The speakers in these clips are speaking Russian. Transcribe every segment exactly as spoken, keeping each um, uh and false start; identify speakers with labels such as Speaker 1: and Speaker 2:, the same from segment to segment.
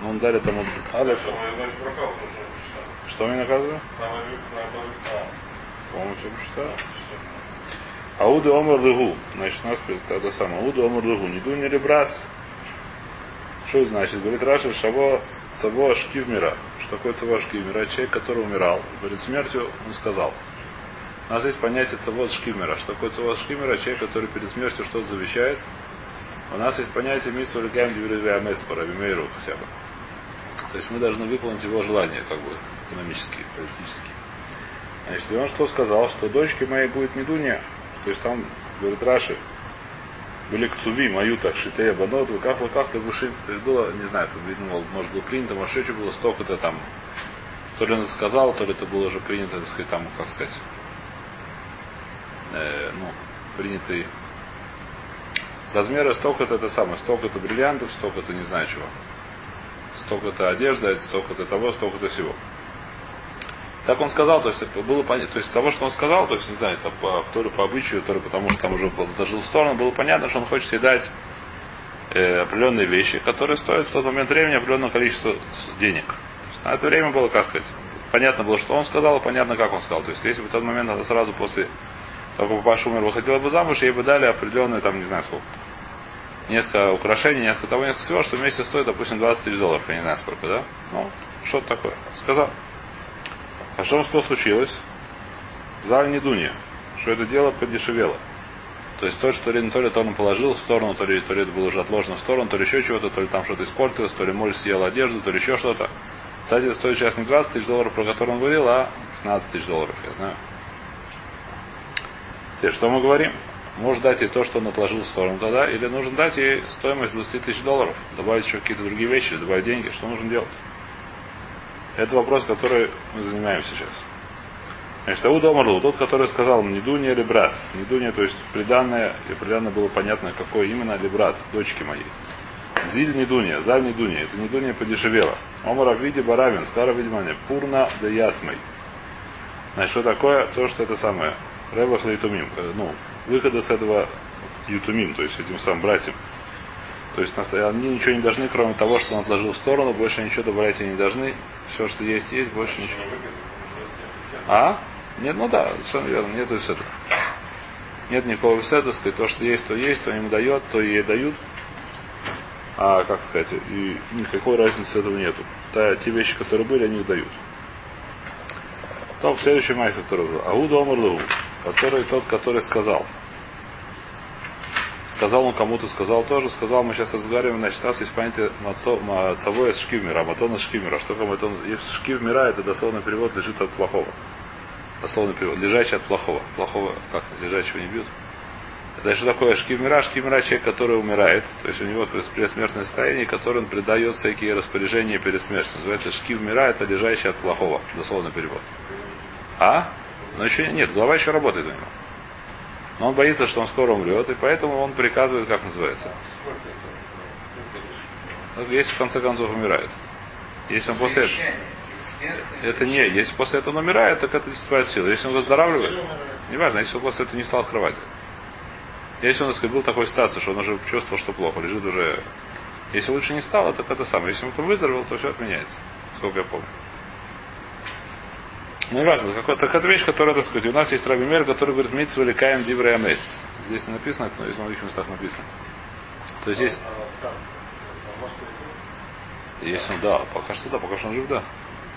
Speaker 1: Он дарит ему Алеф. Что мне наказываю? По-моему, все почитал. Ауду омар лыгу. Значит, у нас это самое. Ауду омар лыгу. Не дуни ли брас? Что это значит? Говорит Раши, шаво цаво шкив мира. Что такое цаво шкив мира? Человек, который умирал, перед смертью он сказал. У нас есть понятие цаво шкив мира. Что такое цаво шкив мира? Человек, который перед смертью что-то завещает. У нас есть понятие митсу лигаем дивирви амец по Рабимейру хотя бы. То есть мы должны выполнить его желание, как бы, экономически, политически. Значит, и он что сказал? Что дочке моей будет не Дуня. То есть там, говорит Раши, были кцуви, мою так, шитея банот, вы как, вы как, ты выши. То есть было, не знаю, там, видно, может было принято, может еще было столько-то там, то ли он сказал, то ли это было уже принято, так сказать, там, как сказать, э, ну, принятый размеры, столько-то это самое, столько-то бриллиантов, столько-то не знаю чего. Столько-то одежда, столько-то того, столько-то всего. Так он сказал, то есть было понятно, то есть того, что он сказал, то есть, не знаю, там, по, то ли по обычаю, то ли потому что там уже подложил в сторону, было понятно, что он хочет ей дать э, определенные вещи, которые стоят в тот момент времени определенное количество денег. То есть, на это время было, как сказать, понятно было, что он сказал, и понятно, как он сказал. То есть, если бы в тот момент она сразу после того, как папаша умер, выходила бы замуж, ей бы дали определенные, там, не знаю, сколько-то. Несколько украшений, несколько того, несколько всего, что вместе стоит, допустим, двадцать тысяч долларов, я не знаю сколько, да? Ну, что-то такое. Сказал. А что, что случилось? Заль не Дуня. Что это дело подешевело. То есть то, что то ли, то ли то он положил в сторону, то ли, то ли это было уже отложено в сторону, то ли еще чего-то, то ли там что-то испортилось, то ли моль съел одежду, то ли еще что-то. Кстати, это стоит сейчас не двадцать тысяч долларов, про которые он говорил, а пятнадцать тысяч долларов, я знаю. Теперь, что мы говорим? Может дать ей то, что он отложил в сторону тогда, или нужно дать ей стоимость двадцать тысяч долларов, добавить еще какие-то другие вещи, добавить деньги, что нужно делать? Это вопрос, который мы занимаемся сейчас. Значит, Ауда Омарлу, тот, который сказал не Дуня или брас. Не Дуня, то есть приданное, и приданное было понятно, какое именно, или брат, дочки моей. Зиль не Дуня, Заль не Дуня, это не Дуня подешевело. Омара в виде Баравин, скара видимо, Пурна да Ясмой. Значит, что такое? То, что это самое. Ревах Лейтумим. Ну, выхода с этого Ютумим, то есть этим самым братьям. То есть они ничего не должны, кроме того, что он отложил в сторону, больше ничего добавлять они не должны. Все, что есть, есть, больше ничего. А? Нет, ну да, совершенно верно, нету вседа. Нет никакого вседа, сказать, то, что есть, то есть, то ему дает, то ей дают. А, как сказать, и никакой разницы с этого нету. Та, те вещи, которые были, они их дают. То, следующий майс, который был. Ауду Омарлу, который тот, который сказал. Сказал он кому-то, сказал тоже, сказал, мы сейчас разговариваем, значит, у нас есть понятие мацавоя шкивмира, матона шкивмира. Что такое матон? Шкивмира, это дословный перевод, лежит от плохого. Дословный перевод, лежачий от плохого. Плохого, как, лежачего не бьют. Это что такое шкивмира? Шкивмира человек, который умирает, то есть у него предсмертное состояние, которое он придает всякие распоряжения перед смертью. Называется шкивмира, это лежащий от плохого. Дословный перевод. А? Но еще нет, голова еще работает у него. Но он боится, что он скоро умрет, и поэтому он приказывает, как называется. Если в конце концов умирает. Если он после этого. Это не, если после этого он умирает, так это действительно сила. Если он выздоравливает, неважно, если он после этого не стал с кровати. Если он, так сказать, был в такой ситуации, что он уже чувствовал, что плохо, лежит уже. Если лучше не стало, так это самое. Если он то выздоровел, то все отменяется. Сколько я помню. Ну, не важно, так это вещь, которая, так сказать, у нас есть Раби Мейр, который говорит, митцва лекаем диврей амес. Здесь не написано, но здесь в многих местах написано. То есть здесь. Если он, да, пока что да, пока что он жив, да.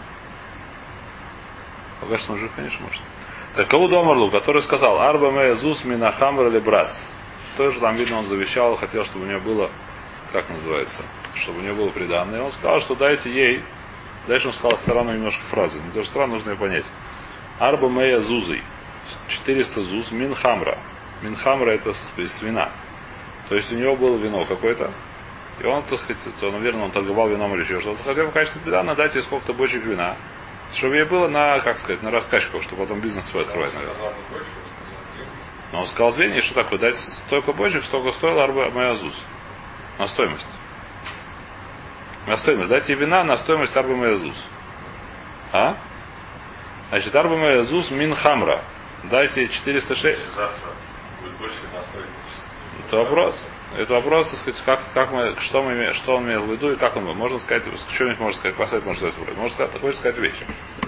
Speaker 1: Пока что он жив, конечно, может. Так, кого Домарлу, который сказал, Арба Мея Зус Минахамр или Брас. Тоже там видно, он завещал, хотел, чтобы у нее было, как называется, чтобы у нее было приданное. И он сказал, что дайте ей. Дальше он сказал странную немножко фразу. Не то, что странно, нужно ее понять. Арба Мея Зузой. четыреста зуз Минхамра. Минхамра это свина. То есть у него было вино какое-то. И он, так сказать, то, наверное, он торговал вином или еще что-то. Хотел в качестве приданного дать ей сколько-то бочек вина. Чтобы ей было на, как сказать, на раскачку, чтобы потом бизнес свой открывать, наверное. Но он сказал звенье, что такое, дать столько бочек, столько стоил Арба Мея Зуз. На стоимость. На стоимость. Дайте вина на стоимость Арба Мея Зуз. А? Значит, Арба Мея Зуз Мин Хамра. Дайте четыреста шесть.
Speaker 2: Завтра будет больше на стоимость.
Speaker 1: Это вопрос. Это вопрос, так сказать, как, как мы, что, мы, что он имел в виду и как он. Можно сказать, что-нибудь можно сказать, поставить, можно сказать, можно сказать, такой сказать вещь.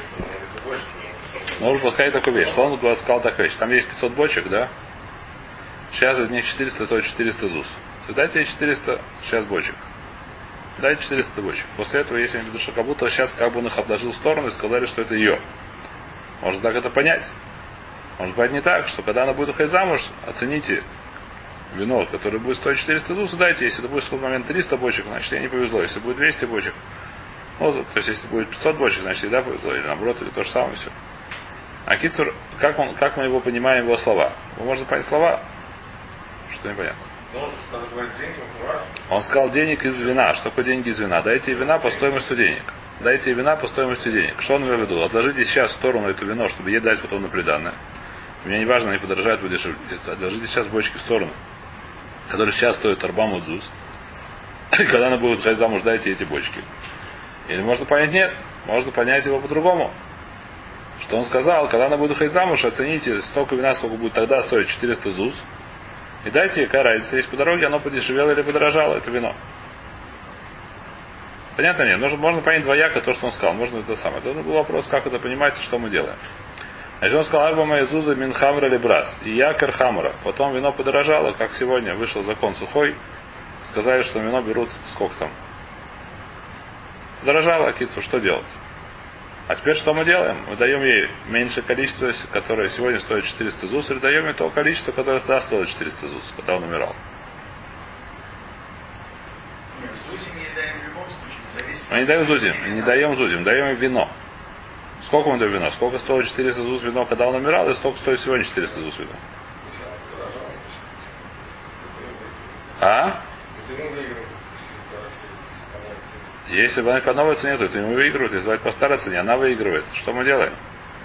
Speaker 1: Можно сказать такую вещь, что он сказал такую вещь. Там есть пятьсот бочек, да? Сейчас из них четыреста, то четыреста ЗУС. То дайте ей четыреста сейчас бочек. Дайте четыреста бочек. После этого, если они видят, что как будто сейчас как бы он их отложил в сторону и сказали, что это ее. Можно так это понять. Может быть не так, что когда она будет уходить замуж, оцените вино, которое будет стоить четыреста ЗУС, дайте. Если это будет в тот момент триста бочек, значит ей не повезло. Если будет двести бочек, ну, то есть если будет пятьсот бочек, значит ей да повезло. Или наоборот, или то же самое все. А Кицур, как, он, как мы его понимаем, его слова? Вы можете понять слова? Что непонятно. Он сказал денег из вина. Что такое деньги из вина? Дайте вина по стоимости денег. Дайте вина по стоимости денег. Что он имел в виду? Отложите сейчас в сторону это вино, чтобы ей дать потом на приданное. Мне не важно, они подорожают, вы дешевле. Отложите сейчас бочки в сторону, которые сейчас стоят арбам удзус. И когда она будет ходить замуж, дайте эти бочки. Или можно понять нет. Можно понять его по-другому. Что он сказал, когда она будет ходить замуж, оцените столько вина, сколько будет тогда стоить четыреста ЗУС. И дайте ей, какая разница, если по дороге оно подешевело или подорожало, это вино. Понятно нет? Нужно, можно понять двояко то, что он сказал. Можно это самое. Это был вопрос, как это понимается, что мы делаем. Значит, он сказал, Арба Маязуза Минхамра Лебрас. И якор Хамра. Потом вино подорожало, как сегодня вышел закон сухой. Сказали, что вино берут сколько там. Подорожало, кицу, что делать? А теперь что мы делаем? Мы даем ей меньшее количество, которое сегодня стоит четыреста ЗУС, или даем ей то количество, которое тогда стоило четыреста ЗУС, когда он умирал. Мы не даем зузим, не даем зузим, даем ей вино. Сколько мы даем вино? Сколько стоило четыреста ЗУС вино, когда он умирал, и сколько стоит сегодня четыреста ЗУС вино? А? Если бы она по новой цене, то это ему выигрывает. Если давать по старой цене, она выигрывает. Что мы делаем?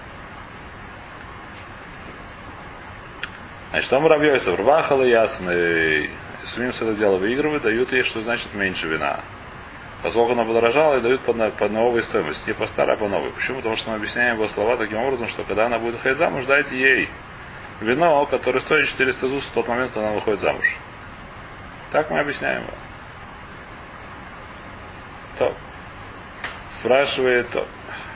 Speaker 1: Значит, там Равьёйсов, Рвахал и Ясный. Сумим с это дело выигрывают, дают ей, что значит меньше вина. Поскольку она подорожала, и дают по, по новой стоимости. Не по старой, а по новой. Почему? Потому что мы объясняем его слова таким образом, что когда она будет выходить замуж, дайте ей вино, которое стоит четыреста ЗУС в тот момент, когда она выходит замуж. Так мы объясняем его. То. Спрашивает то.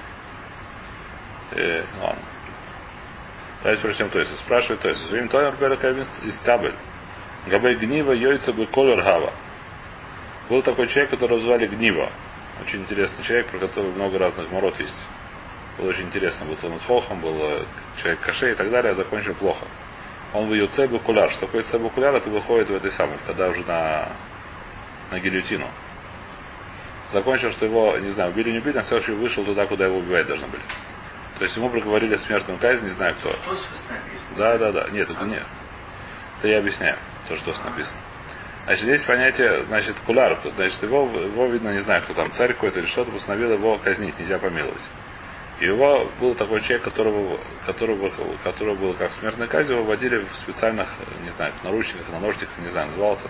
Speaker 1: Э, ладно. Давайте прочтем то есть. Спрашивает то есть. Своим тоем из кабель. Габей гнива йойца бы колер гава. Был такой человек, которого звали Гнива. Очень интересный человек, про которого много разных морот есть. Было очень интересно. Был Талмуд Хохам, был человек Каше и так далее, а закончил плохо. Он в ее цебукуляр. Что такое цебукуляр? Это выходит в этой самой, когда уже на, на гильотину. Закончил, что его, не знаю, убили, не убили, на всякий случай вышел туда, куда его убивать должны были. То есть ему проговорили смертную казнь, не знаю кто. Да, да, да. Нет, это нет. Это я объясняю, то, что написано. Значит, здесь понятие, значит, куляр. Значит, его, его видно, не знаю, кто там, царь какой-то или что-то, постановил его казнить, нельзя помиловать. И его был такой человек, которого, которого, которого было как смертная казнь, его вводили в специальных, не знаю, наручниках, на ножниках, не знаю, назывался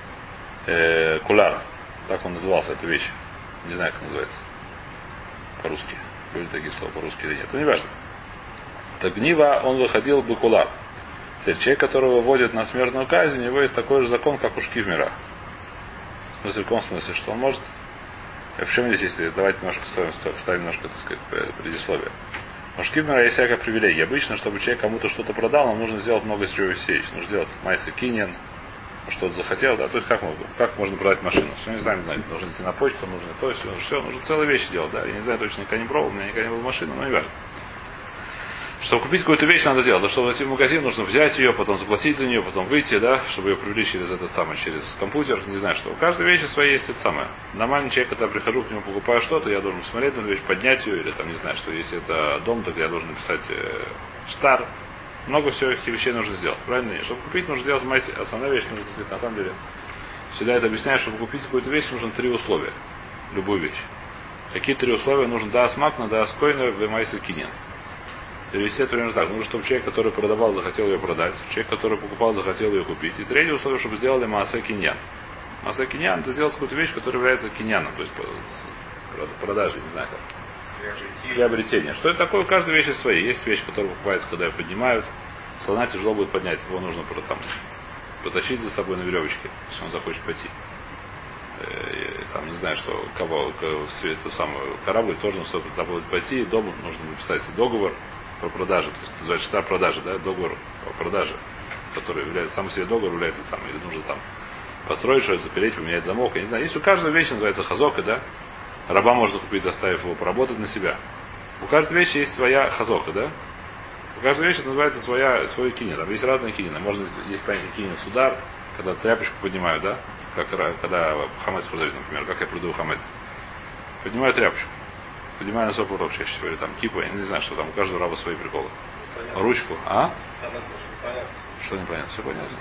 Speaker 1: э, куляр. Так он назывался, эта вещь. Не знаю, как называется. По-русски. Были такие слова по-русски или нет. Ну, не важно. Так гнива, он выходил бы кулар. Теперь человек, которого вводят на смертную казнь, у него есть такой же закон, как у шкивмера. В смысле, в каком смысле, что он может... В чем здесь есть? Давайте немножко вставим, вставим немножко, так сказать, предисловие. У шкивмера есть всякая привилегия. Обычно, чтобы человек кому-то что-то продал, нам нужно сделать много чего вещей. Нужно сделать майса киньян, что-то захотел, да, то есть как, как можно продать машину. Все не знаю, нужно идти на почту, нужно то, все, все, нужно целые вещи делать, да. Я не знаю, точно никогда не пробовал, у меня никогда не было машины, но не важно. Чтобы купить какую-то вещь, надо делать. За чтобы войти в магазин, нужно взять ее, потом заплатить за нее, потом выйти, да, чтобы ее привлечь через этот самый, через компьютер, не знаю что. У каждой вещи своей есть это самое. Нормальный человек, когда я прихожу к нему, покупаю что-то, я должен посмотреть на эту вещь, поднять ее, или там, не знаю, что если это дом, то я должен написать э, штар. Много всего этих вещей нужно сделать. Правильно? Нет. Чтобы купить, нужно сделать майси. Основная вещь, нужно сказать, на самом деле. Всегда это объясняю, чтобы купить какую-то вещь, нужно три условия. Любую вещь. Какие три условия? Нужно да смакна, да скойна, в майси кинен. Перевести это примерно так. Нужно, чтобы человек, который продавал, захотел ее продать. Человек, который покупал, захотел ее купить. И третье условие, чтобы сделали маасе киньян. Маасе киньян это сделать какую-то вещь, которая является киньяном. То есть продажей, не знаю как. Приобретение. Что это такое? У каждой вещи свои. Есть вещь, которая покупается, когда ее поднимают. Слона тяжело будет поднять. Его нужно там потащить за собой на веревочке, если он захочет пойти. И, там, не знаю, что кого, в эту самую корабль тоже нужно будет пойти, дому нужно написать договор по продаже, то есть называется штаб продажи, да, договор по продаже, который является, сам себе договор является самым, или нужно там построить что-то, запереть, поменять замок, я не знаю. Есть у каждой вещи называется хазока, да, раба можно купить, заставив его поработать на себя. У каждой вещи есть своя хазока, да? У каждой вещи называется своя, свой кинин. Там есть разные кинины. Можно, есть понятие кинин судар, когда тряпочку поднимают, да? Как когда хамец продают, например, как я продаю хамец. Поднимаю тряпочку. Поднимаю на сопу рог чаще всего. Или там кипа, я не знаю, что там. У каждого раба свои приколы. Понятно. Ручку. А? Что непонятно? Все понятно.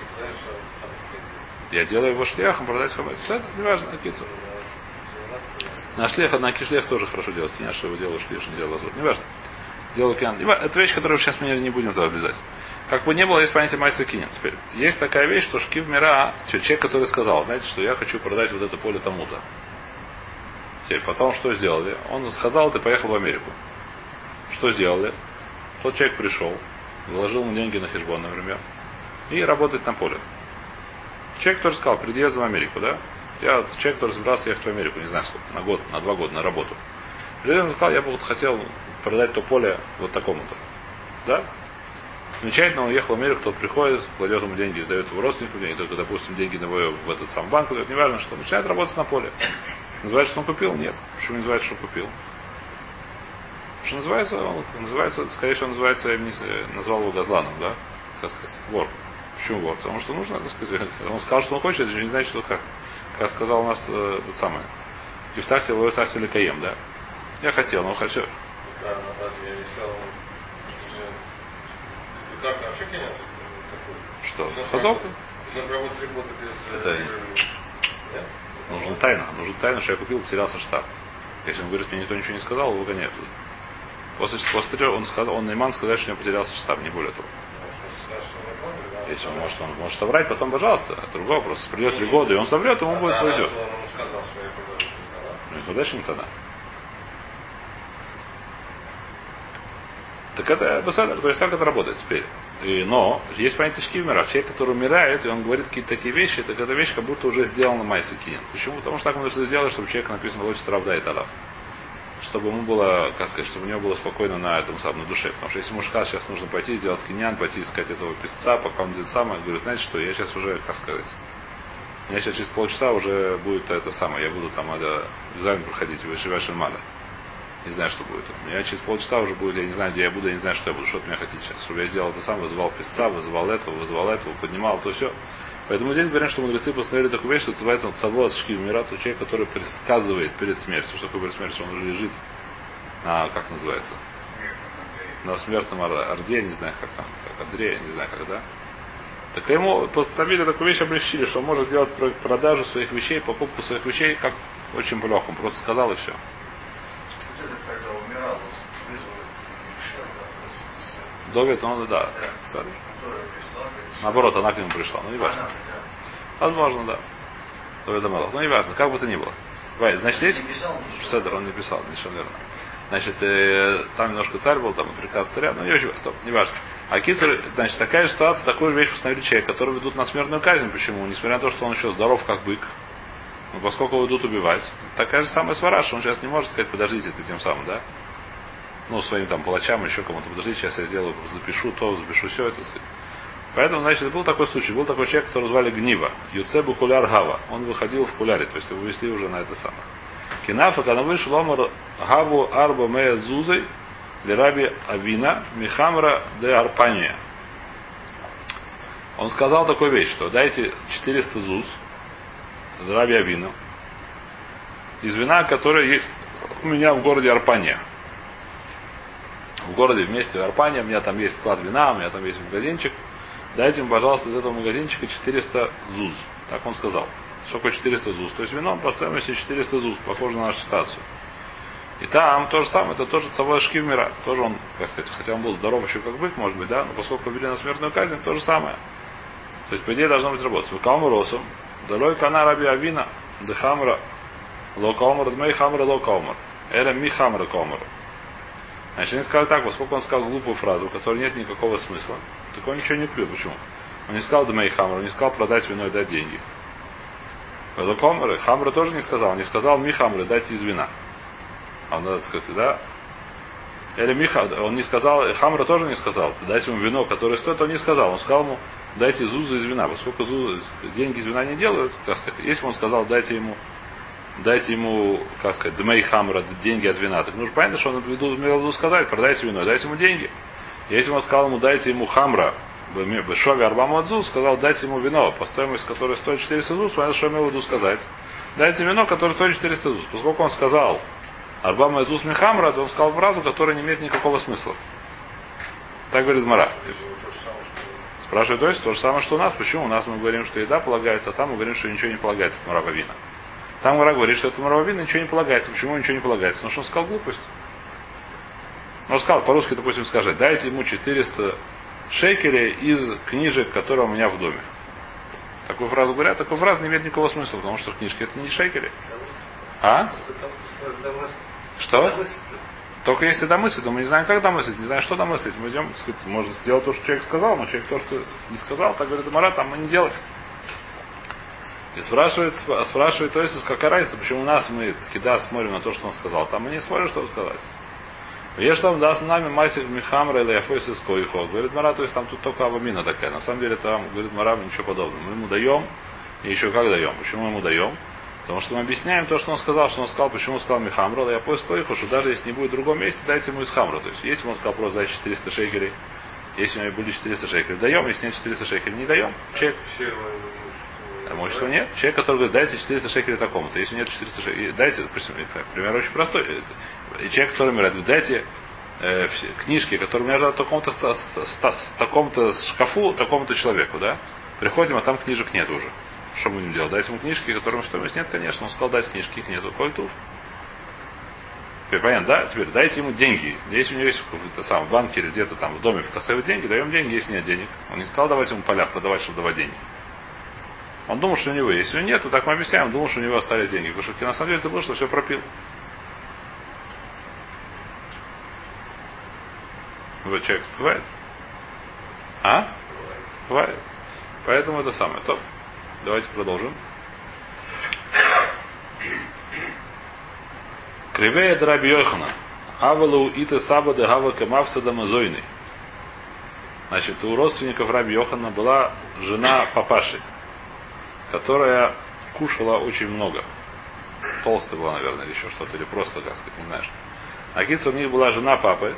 Speaker 1: Я делаю его шлехом, продать хамец. Все это не важно, кицу. На шлех, на кишлех тоже хорошо делать. Киня, что его делаю шлех, что не делаю лазур. Не важно. Делаю кинян. Это вещь, которую сейчас мы не будем туда облизать. Как бы не было, есть понятие майса кинян. Теперь, есть такая вещь, что шкив мира, человек, который сказал, знаете, что я хочу продать вот это поле тому-то. Теперь, потом что сделали? Он сказал, ты поехал в Америку. Что сделали? Тот человек пришел, вложил ему деньги на хешбон, например, и работает на поле. Человек, который сказал, приди в Америку, да? Я человек, который собирался ехать в Америку, не знаю сколько, на год, на два года, на работу. Президент сказал, я бы вот хотел продать то поле вот такому-то. Да? Замечательно, он ехал в Америку, тот приходит, кладет ему деньги, сдает его родственнику деньги, только, допустим, деньги на его, в этот сам банк, это неважно, что начинает работать на поле. Называется, что он купил? Нет. Почему не называется, что купил? Что называется, он, называется, скорее всего, называется, я не назвал его Газланом, да? Как сказать, вор. Почему вор? Потому что нужно, так сказать, он сказал, что он хочет, это же не значит, что как. Как сказал у нас э, этот самый. Ифтахси, Ифтахси Лекаем, да? Я хотел, но хочу. Что? Хазока? Это нужна тайна. Нужна тайна, что я купил, потерялся штаб. Если он говорит, мне никто ничего не сказал, его выгоняют туда. После, после он сказал, он Нейман сказать, что у него потерялся штаб, не более того. Если он может, он может соврать, потом, пожалуйста, другой вопрос. Придет три года, и он соврет, ему будет повезет. Ну и туда не тогда. Так это беседер, то есть так это работает теперь. И, но есть понятие шкивмера. Человек, который умирает, и он говорит какие-то такие вещи, так эта вещь как будто уже сделана майса кинен. Почему? Потому что так он нужно сделать, чтобы человек написано лучше травда и талав. Чтобы ему было, как сказать, чтобы у него было спокойно на этом самом, на душе. Потому что если мужика сейчас нужно пойти сделать киньян, пойти искать этого писца, пока он делает самое, говорит, знаете что, я сейчас уже, как сказать, у меня сейчас через полчаса уже будет это самое, я буду там надо экзамен проходить, вышивать шельмада. Не знаю, что будет. У меня через полчаса уже будет, я не знаю, где я буду, я не знаю, что я буду, что от меня хотите сейчас. Чтобы я сделал это сам, вызывал писца, вызывал этого, вызывал этого, поднимал, то все. Поэтому здесь говорят, что мудрецы постановили такую вещь, что называется цавоз шкив мира, то человек, который предсказывает перед смертью. Что такое перед смертью? Он уже лежит на, как называется? На смертном орде, не знаю, как там, как Андрея, не знаю, когда. Так ему постановили такую вещь, облегчили, что он может делать продажу своих вещей, покупку своих вещей, как очень по-легкому. Просто сказал и все. Довид, он, да. да. Наоборот, она к нему пришла. Ну, не важно. Возможно, да. Довид Амелах. Ну, не важно, как бы то ни было. Значит, здесь... Седер, он не писал, совершенно верно. Значит, э, там немножко царь был, там приказ царя, но не очень, то, не важно. А Кицер, значит, такая же ситуация, такую же вещь постановили человек, который ведут на смертную казнь. Почему? Несмотря на то, что он еще здоров, как бык. Но поскольку его идут убивать, такая же самая свара, что он сейчас не может сказать, подождите, ты тем самым, да? Ну, своим там палачам, еще кому-то, подождите, сейчас я сделаю, запишу то, запишу все, это сказать. Поэтому, значит, был такой случай. Был такой человек, которого звали Гнива. Юцебу Куляр Гава. Он выходил в куляре, то есть его везли уже на это самое. Кинафа, когда вышел Омар Гаву Арба Мея Зузой, Лираби Авина, Михамра де Арпания. Он сказал такую вещь, что дайте четыреста зуз Раби Авина из вина, которое есть у меня в городе Арпания. В городе вместе Арпания, у меня там есть склад вина, у меня там есть магазинчик. Дайте мне, пожалуйста, из этого магазинчика четыреста зуз. Так он сказал. Сколько четыреста зуз? То есть вино по стоимости четыреста зуз. Похоже на нашу ситуацию. И там то же самое, это тоже цавой шкив мира. Тоже он, как сказать, хотя он был здоров еще как бык, может быть, да, но поскольку вели на смертную казнь, то же самое. То есть, по идее, должно быть работать. Выкалму росом, далой кана раби авина, дехамра, локалмар, дмей хамра локалмар. Эра ми хамра калмар. Значит, они сказали так, поскольку он сказал глупую фразу, у которой нет никакого смысла, так он ничего не пьет. Почему? Он не сказал Дмей Хамра, он не сказал продать вино и дать деньги. Хамра тоже не сказал. Он не сказал Ми Хамры, дайте из вина. А он, надо сказать, да? Или Миха, он не сказал, Хамра тоже не сказал, дайте ему вино, которое стоит, он не сказал. Он сказал ему, дайте зузу из вина. Поскольку зузу, деньги из вина не делают, как сказать, если бы он сказал, дайте ему, дайте ему, как сказать, Дмей Хамра, деньги от вина, так нужно понятно, что он имел в виду сказать, продайте вино, дайте ему деньги. Если бы он сказал ему, дайте ему Хамра, Бешови Арбаму Адзу, сказал, дайте ему вино, по стоимости которое стоит четыреста зуз, понятно, что имел в виду сказать. Дайте вино, которое стоит четыреста зуз. Поскольку он сказал, Арбама Изус Михамра, то он сказал фразу, которая не имеет никакого смысла. Так говорит Мара. Спрашивает, то есть то же самое, что у нас. Почему? У нас мы говорим, что еда полагается, а там мы говорим, что ничего не полагается от Мара Вавина. Там Мара говорит, что это Мара Вавина ничего не полагается. Почему ничего не полагается? Потому что он сказал глупость. Ну, он сказал, по-русски, допустим, скажет, дайте ему четыреста шекелей из книжек, которые у меня в доме. Такую фразу говорят, такую фразу не имеет никакого смысла, потому что книжки это не шекели. А? Что? Только если домыслить, то мы не знаем, как домыслить, не знаем, что домыслить. Мы идем, сказать, можно сделать то, что человек сказал, но человек то, что не сказал, так говорит Мара, там мы не делаем. И спрашивает, спрашивает, то есть, какая разница, почему у нас мы кида смотрим на то, что он сказал, там мы не смотрим, что сказать. Есть там даст нами масик Михамра или Афойс из Коихо. Говорит Мара, то есть там тут только авамина такая. На самом деле там, говорит Мара, ничего подобного. Мы ему даем, и еще как даем. Почему мы ему даем? Потому что мы объясняем то, что он сказал, что он сказал, почему он сказал Михамра, и Афойс Коихо, что даже если не будет в другом месте, дайте ему из Хамра. То есть, если он сказал просто дайте четыреста шекелей, если у него были четыреста шекелей, даем, если нет четыреста шекелей, не даем. Человек. Имущества нет. Человек, который говорит, дайте четыреста шекелей такому-то. Если нет четыреста шекелей, дайте, допустим, пример очень простой. И человек, который говорит, дайте э, книжки, которые у меня лежат в таком-то, в таком-то шкафу, такому-то человеку, да? Приходим, а там книжек нет уже. Что будем делать? Дайте ему книжки, которым стоимость нет, конечно. Он сказал, дать книжки, их нету. Кольтув. Понятно, да? Теперь дайте ему деньги. Если у него есть в, сам, в банке или где-то там в доме в кассовые деньги, даем деньги, если нет денег. Он не сказал, давайте ему поля продавать, чтобы давать деньги. Он думал, что у него есть. Если нет, то так мы объясняем, он думал, что у него остались деньги. Потому что на самом деле забыл, что все пропил. Вот человек бывает. А? Бывает. Поэтому это самое. Топ. Давайте продолжим. Кривея Драби Йохана. Авалу ита сабада гава камавсада мазойны. Значит, у родственников Раби Йохана была жена папаши, которая кушала очень много. Толстая была, наверное, или еще что-то, или просто, как сказать, не знаешь. А Кица у них была жена папы.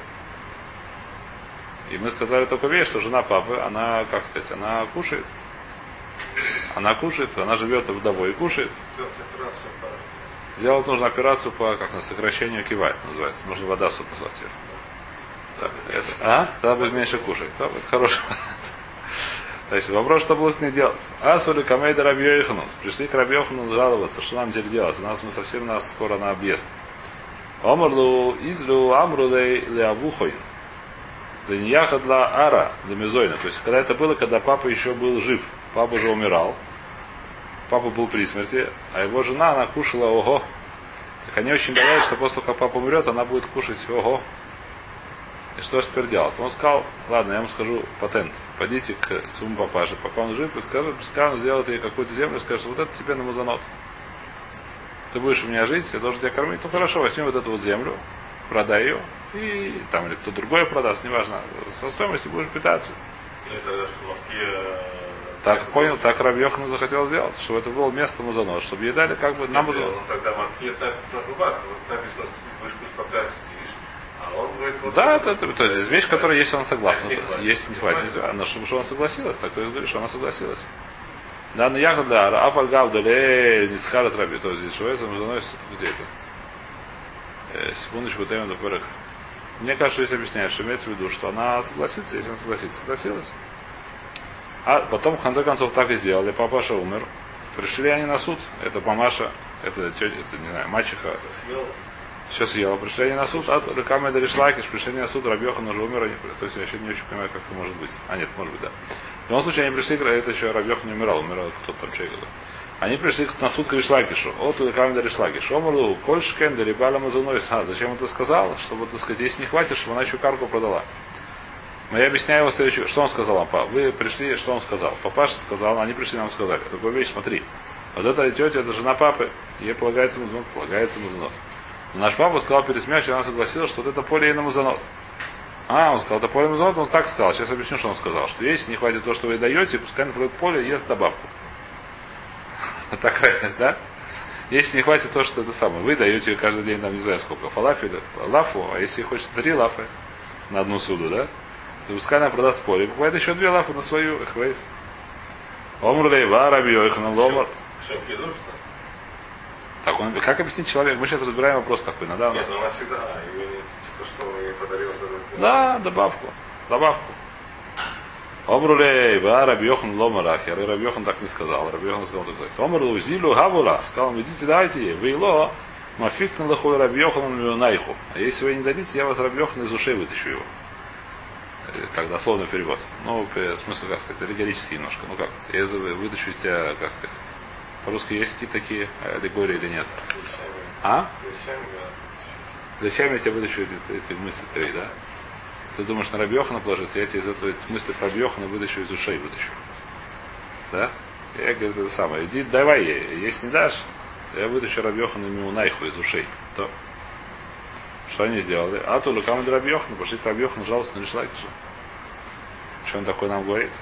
Speaker 1: И мы сказали только вещь, что жена папы, она, как сказать, она кушает. Она кушает, она живет вдовой и кушает. Сделать нужно операцию по, как на сокращению кивает, называется. Нужно вода в суп назвать ее. Так, это, а? Тогда будет меньше кушать. То, это хороший Значит, вопрос, что было с ней делать. Асули камейда Раби Йоханус. Пришли к Раби Йохану жаловаться, что нам теперь делать. У нас мы совсем нас скоро на объезд. Омрлу излю амрулей леавухойн. Данияха для ара, для мезойна. То есть, когда это было, когда папа еще был жив. Папа уже умирал. Папа был при смерти, а его жена, она кушала ого. Так они очень боялись, что после того, как папа умрет, она будет кушать ого. И что же теперь делать? Он сказал, ладно, я вам скажу патент. Пойдите к своему папаше, пока он жив, и скажет, пускай он сделает ей какую-то землю, и скажет, вот это тебе на мазанот. Ты будешь у меня жить, я должен тебя кормить. Ну хорошо, возьми вот эту вот землю, продай ее, и там или кто другой продаст, неважно. Со стоимостью будешь питаться. Так понял, так Раби Йоханан захотел сделать, чтобы это было место мазанот, чтобы едали как бы на мазанот.
Speaker 2: Тогда маркет так вот написано, будешь пока сидишь. Вот
Speaker 1: да, это, это, то есть вещь, которая, если он согласен, то, если не хватит, но чтобы что она согласилась, так то есть говорит, что она согласилась. Да, но я когда Афальгав далее Ницхара Траби, то есть здесь шуэза заносит где это? Секундочку, тайм до порог. Мне кажется, что здесь объясняет, что имеется в виду, что она согласится, если она согласится, согласилась. А потом, в конце концов, так и сделали. Папаша умер. Пришли они на суд. Это мамаша, это, это не знаю, мачеха. Все съела. Пришли они на суд, от Рекамеда Ришлакиш, пришли они на суд, Раби Йохан уже умер, они, то есть я еще не очень понимаю, как это может быть. А нет, может быть, да. В любом случае, они пришли, это еще Раби Йохан не умирал, умирал кто-то там человек. Они пришли на суд к Ришлакишу, от Рекамеда Ришлакишу. Омрлу, Кольшкен, Дерибаля Мазуной. А, зачем он это сказал? Чтобы, так сказать, если не хватит, чтобы она еще карку продала. я объясняю его следующее. Что он сказал вам, папа? Вы пришли, что он сказал? Папаша сказал, они пришли, нам сказали. Такую вещь, смотри. Вот эта тетя, это жена папы, ей полагается мазанот, полагается мазанот. Но наш папа сказал перед смертью, она согласилась, что вот это поле ей на мазанот. А, он сказал, это поле мазанот, он так сказал. Сейчас объясню, что он сказал. Что если не хватит то, что вы даете, пускай на поле ест добавку. Такая, да? Если не хватит то, что это самое, вы даете каждый день, там, не знаю сколько, фалафеля, лафу, а если хочет три лафы на одну суду, да, то пускай она продаст поле. Покупает еще две лафы на свою, хвейс. Омрлей, варабио, их на ломар. Так он, как объяснить человек? Мы сейчас разбираем вопрос такой, да?
Speaker 2: Нет, но она всегда, типа, что ей подарил.
Speaker 1: Да, добавку, добавку. Омрулей, ва Рабьехан ломарахер. И Рабьехан так не сказал. Рабьехан сказал так. Омрулу зилу гавула. Сказал, идите, дайте ей. Вы ило, мафиктан лахой Рабьехан мюнайху. А если вы не дадите, я вас Рабьехан из ушей вытащу его. Как дословный перевод. Ну, смысл, как сказать, аллегорический немножко. Ну как, я вытащу из тебя, как сказать. По-русски есть какие-то такие аллегории или нет? А? Зачем я тебя вытащу эти, эти мысли твои, да? Ты думаешь, на Рабьехана положиться, я тебе из этого мысли про Рабьехана вытащу из ушей, вытащу. Да? Я говорю, это самое. Иди, давай ей. Если не дашь, я вытащу Рабьехана мимо найху из ушей. То. Что они сделали? А то лукам Рабьехана, пошли к Рабьехану, жалуются на Ришлакиша. Что он такой нам говорит?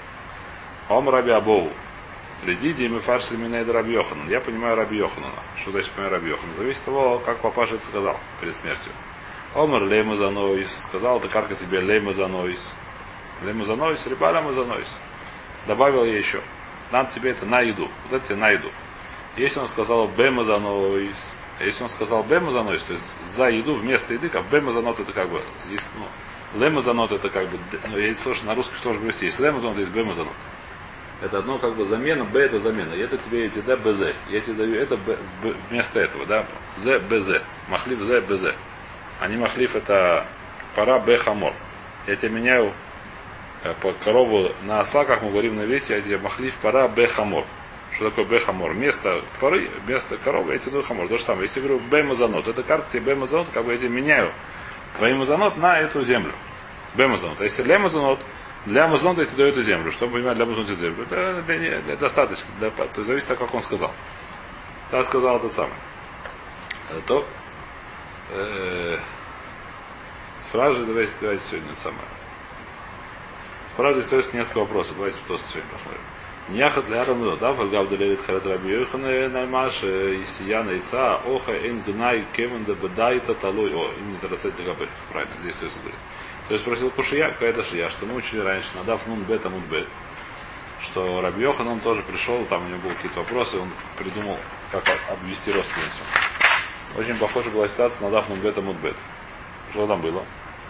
Speaker 1: Ом Раби Абоу. Ледиди и мы фаршли меня до Рабьехана. Я понимаю Рабьехана. Что значит понимаю Рабьехана? Зависит от того, как папаша это сказал перед смертью. Омар лейма занойс. Сказал, это карка тебе лейма занойс. Лейма занойс, рибаля мазанойс. Добавил я еще. Надо тебе это на еду. Вот это тебе на еду. Если он сказал бема занойс. Если он сказал бема занойс, то есть за еду вместо еды, как бема занот это как бы. Есть, ну, лема занот это как бы. Ну, я слышу на русском тоже говорю, есть лема занот, есть бема занот. Это одно как бы замена, б это замена. И это тебе эти да бз. Я тебе даю это б, б, вместо этого, да. З бз. Махлив з бз. Они махлив это пара б хамор. Я тебе меняю э, по корову на осла, как мы говорим на иврите, я тебе махлив пара б хамор. Что такое б хамор? Вместо пары, вместо коровы я тебе даю хамор. То же самое. Если я говорю б мазанот, это карта тебе б мазанот, как бы я тебе меняю твои мазанот на эту землю. Б мазанот. А если ле мазанот, для мазанота я тебе даю эту землю. Чтобы понимать, для мазанота эту землю. Для, для, для, для, достаточно. Для, то зависит от того, как он сказал. Так сказал это самое. То Э, спрашивает, давайте, давайте сегодня самое. Спрашивает, то есть несколько вопросов. Давайте просто сегодня посмотрим. Няхат для Араму, да, фагав далерит харат раби Йохана наймаш исияна ица оха эн гнай кевенда бедайта талой. О, им не тарацет дагабет. Правильно, здесь то есть говорит. То есть спросил Кушия, какая-то шия, что мы учили раньше, надав нун бет амут бет, что раби Йохан, он тоже пришел, там у него были какие-то вопросы, он придумал, как обвести родственницу. Очень похожа была ситуация на Дафну Бета Мудбет. Что там было?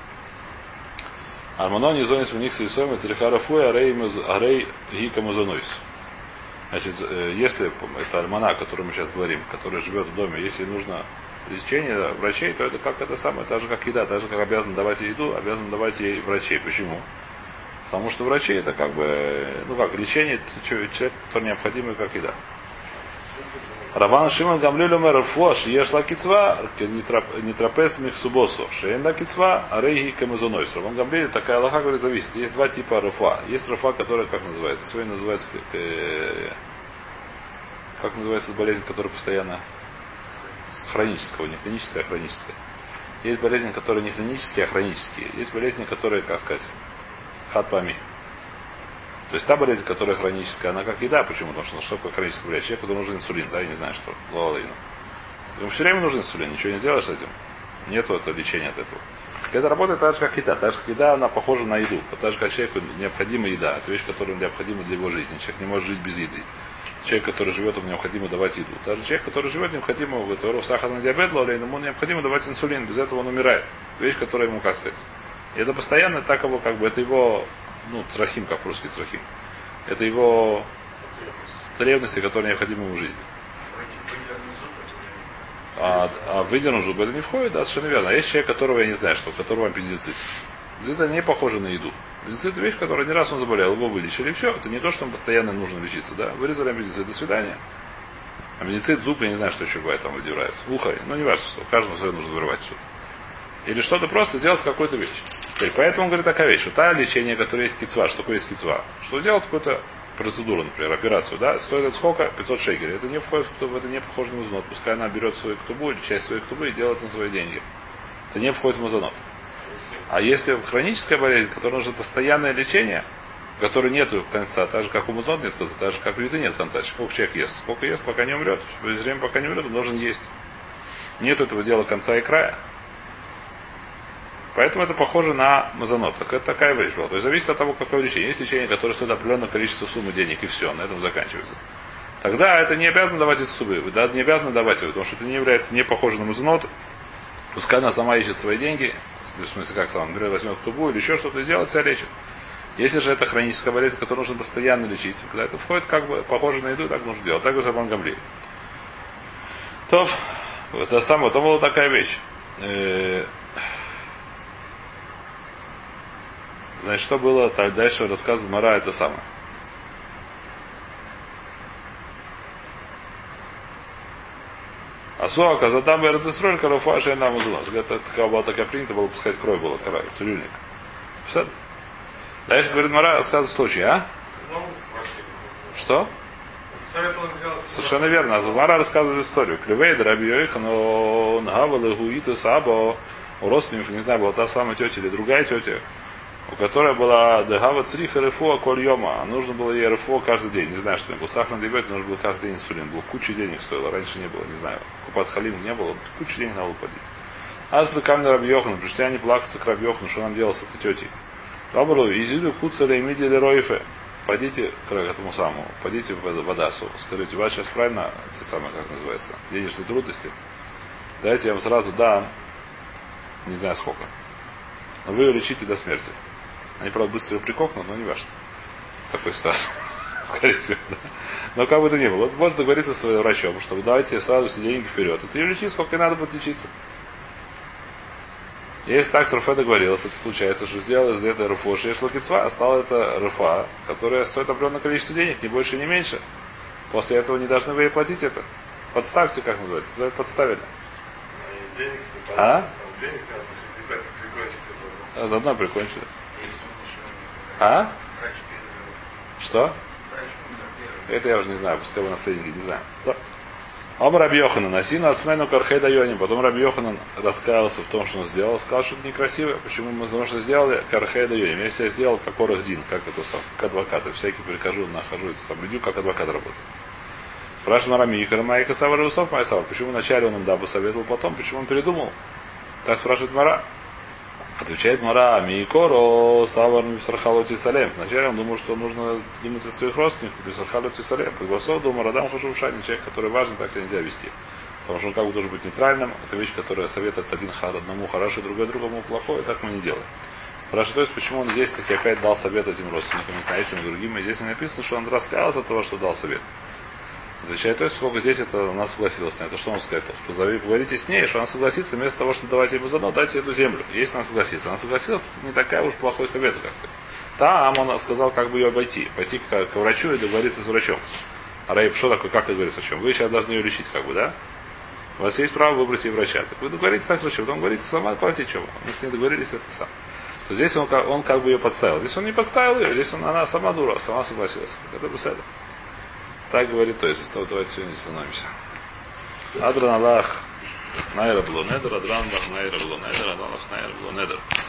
Speaker 1: Армано не зонис в них с Исоем, и Терехарафуй, Арей Гика Музонойс. Значит, если это альмана, о которой мы сейчас говорим, который живет в доме, если нужно лечение врачей, то это как это самое, так же как еда, так же как обязан давать ей еду, обязан давать ей врачей. Почему? Потому что врачи это как бы, ну как, лечение человека, который необходимо, как еда. Раван Шимон Гамлюлю Мерафуа Шиешла Кицва не трапез Михсубосу Шейна Кицва Арейги Камазонойс. Раван Гамлюлю такая Аллаха говорит, зависит. Есть два типа рафуа. Есть рафуа, которая как называется? Сегодня называется как, э, как называется болезнь, которая постоянно хроническая, не клиническая, а хроническая. Есть болезни, которые не клинические, а хронические. Есть болезни, которые, как сказать, хатпами. То есть та болезнь, которая хроническая, она как еда. Почему? Потому что что такое хроническая болезнь? Человеку нужен инсулин, да, я не знаю, что. Лолаину. Ему все время нужен инсулин, ничего не сделаешь с этим. Нету этого лечения от этого. Это работает так же, как еда. Так же, как еда, она похожа на еду. Так же, как человеку необходима еда. Это вещь, которая необходима для его жизни. Человек не может жить без еды. Человек, который живет, ему необходимо давать еду. Даже человек, который живет, необходимо, у которого сахарный диабет, лолаину, ему необходимо давать инсулин. Без этого он умирает. Вещь, которая ему, как сказать. И это постоянно так его, как бы, это его, ну, црахим, как русский црахим. Это его потребности, которые необходимы ему в жизни. А, а выдернуть зубы это не входит, да, совершенно верно. А есть человек, которого я не знаю, что, у которого аппендицит. Это не похоже на еду. Аппендицит это вещь, которая не раз он заболел, его вылечили, и все. Это не то, что ему постоянно нужно лечиться, да. Вырезали аппендицит, до свидания. Аппендицит, зуб, я не знаю, что еще бывает, там выдирают. Ухо, ну не важно, что каждому свое нужно вырывать что-то. Или что-то просто делать какую-то вещь. Теперь, поэтому он говорит такая вещь, что та лечение, которое есть кицва, что такое есть кицва, что делать какую-то процедуру, например, операцию, да, стоит это сколько? пятьсот шекелей. Это не входит, в это не похоже на мазонот. Пускай она берет свою ктубу или часть своей ктубы и делает на свои деньги. Это не входит в мазонот. А если хроническая болезнь, которая нужно постоянное лечение, у которой нету конца, так же как у мазонот нет конца, так же как у еды нет конца. Сколько человек ест? Сколько ест, пока не умрет. Через время, пока не умрет, он должен есть. Нет этого дела конца и края. Поэтому это похоже на мазонот. Так это такая вещь была. То есть зависит от того, какое лечение. Есть лечение, которое стоит определенное количество суммы денег, и все, на этом заканчивается. Тогда это не обязано давать из субы. Да, не обязано давать его, потому что это не является не похоже на мазонот. Пускай она сама ищет свои деньги, в смысле, как сама, например, возьмет тубу или еще что-то и сделает, себя лечит. Если же это хроническая болезнь, которую нужно постоянно лечить, когда это входит как бы похоже на еду, так нужно делать. Так же Рабан Гамлиэль. То, это самое, то была такая вещь. Значит, что было так дальше рассказывает Мара, это самое. Асуа казатам эрцисроль карафа шейна музунос. Это такая была такая принята, было пускать кровь, было кара, цирюльник. Все. Дальше говорит Мара, рассказывает случай, а? Что? Совершенно верно. А Мара рассказывает историю. Кривейд Рабиоиха, но Нагавалы Гуиту Сабо, у родственников, не знаю, была та самая тетя или другая тетя, у которой была Дагава Цриха Рефуа Кольома. Нужно было ей Рефуа каждый день. Не знаю, что это был. Сахарный диабет, нужно было каждый день инсулин. Было куча денег стоило. Раньше не было, не знаю. Купат Халим не было. Куча денег надо было платить. Азлы камня Рабьехану. Пришли они плакаться к Рабьехану, что нам делать с этой тетей. Рабру, изиду куцаля имидили ройфе. Пойдите к этому самому. Пойдите в Адасу. Скажите, у вас сейчас правильно, те самые, как называется, денежные трудности. Дайте я вам сразу дам, не знаю сколько. Но вы ее лечите до смерти. Они, правда, быстро ее прикокнут, но не важно. В такой ситуации. Скорее всего, да. Но как бы то ни было. Вот можно договориться с своим врачом, чтобы давайте сразу все деньги вперед. И ты ее лечи, сколько ей надо будет лечиться. Если так с РФ договорилась, это получается, что сделал из этой РФО шесть локицва, а стала это РФА, которая стоит определенное количество денег, не больше, не меньше. После этого не должны вы ей платить это. Подставьте, как называется. Это подставили. А? А заодно прикончили. А? Что? Это я уже не знаю, пускай вы наследники, не знаю. Ом Раби Йоханан, Асину Ацмену Кархей Дайоним. Потом Раби Йоханан раскаялся в том, что он сделал. Сказал, что это некрасиво. Почему мы потому что сделали Кархей Дайоним? Если я сделал как Орахдин, как это сам, как адвокат. Я всякий прихожу, нахожу, сам веду, как адвокат работает. Спрашиваю Рами Икара Майка Савар Русов Майсав. Почему вначале он им да посоветовал, потом, почему он передумал? Так спрашивает Мара. Отвечает Мара, Микоро, Савар Мисархалоти Салем. Вначале он думал, что нужно думать о своих родственниках, Мисархалоти Салем. Подгласов думал, Радам Хашушани, человек, который важен, так себя нельзя вести. Потому что он как бы должен быть нейтральным. Это вещь, которая советует один одному хороший, другой другому плохой, и так мы не делаем. Спрашивает, то есть, почему он здесь таки опять дал совет этим родственникам, не знаю, этим и другим. И здесь не написано, что он раскаялся от того, что дал совет. Отвечает, то есть, сколько здесь это она согласилась на это. Что он сказал? Позови, поговорите с ней, что она согласится, вместо того, чтобы давать ей заодно, дайте эту землю. Если она согласится. Она согласилась, это не такая уж плохой совет, как сказать. Там он сказал, как бы ее обойти. Пойти к, к врачу и договориться с врачом. А Рейб, что такое, как договориться с врачом? Вы сейчас должны ее лечить, как бы, да? У вас есть право выбрать ей врача. Так вы договоритесь так с врачом. Потом говорите, сама платите, чего. Мы с ней договорились, это сам. То здесь он, он как бы ее подставил. Здесь он не подставил ее, здесь он, она сама дура, сама согласилась. Это беседа. Так говорит, то есть, давайте сегодня остановимся. Адран Аллах, Найра Блонедер, Адран Аллах, Найра Блонедер, Адран Аллах, Найра Блонедер.